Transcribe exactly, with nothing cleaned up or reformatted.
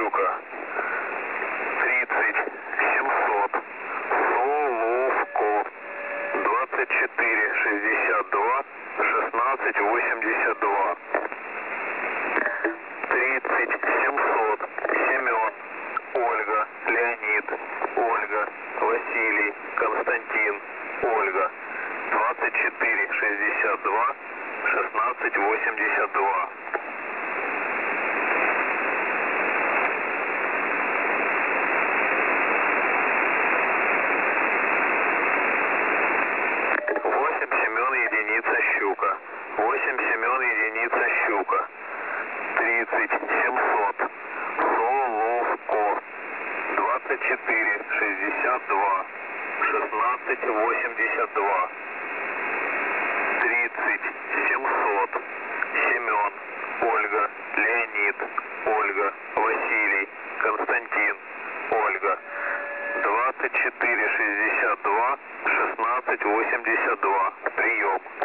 щука. тридцать семьсот Соловко. двадцать четыре шестьдесят два шестнадцать восемьдесят два. тридцать семьсот Семен, Ольга, Леонид, Ольга, Василий, Константин, Ольга. двадцать четыре шестьдесят два шестнадцать восемьдесят два. восемь Семен единица щука. восемь Семен единица щука. тридцать семьсот Соловко. двадцать четыре шестьдесят два шестнадцать восемьдесят два. тридцать семьсот Семен, Ольга, Леонид, Ольга, Василий, Константин, Ольга. двадцать четыре шестьдесят два шестнадцать восемьдесят два. Прием.